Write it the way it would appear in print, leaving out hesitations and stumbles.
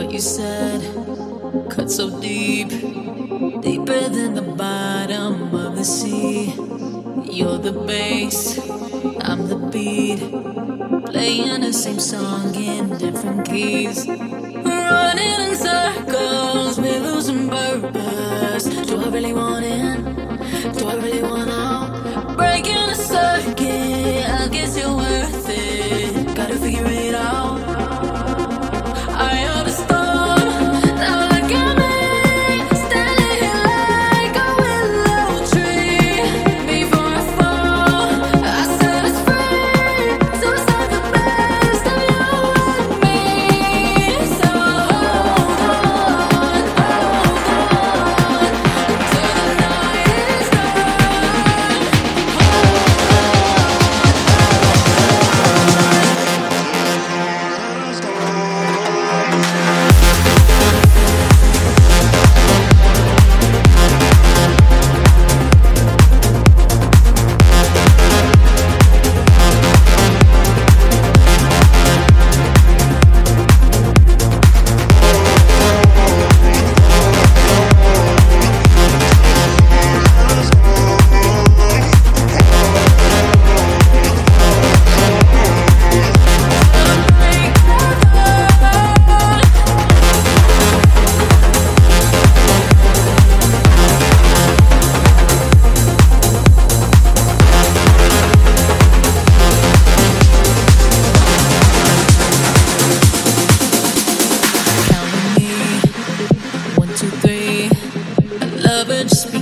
You said, cut so deep, deeper than the bottom of the sea. You're the bass, I'm the beat, playing the same song in different keys. Running in circles, we're losing purpose. Do I really want in? Do I really want out? Breaking a circuit, I guess you're worth it. Gotta figure it out. I heard a storm, now look at me, standing here like a willow tree. Before I fall, I set us free, so it's like the best of you and me. So hold on, till the night is just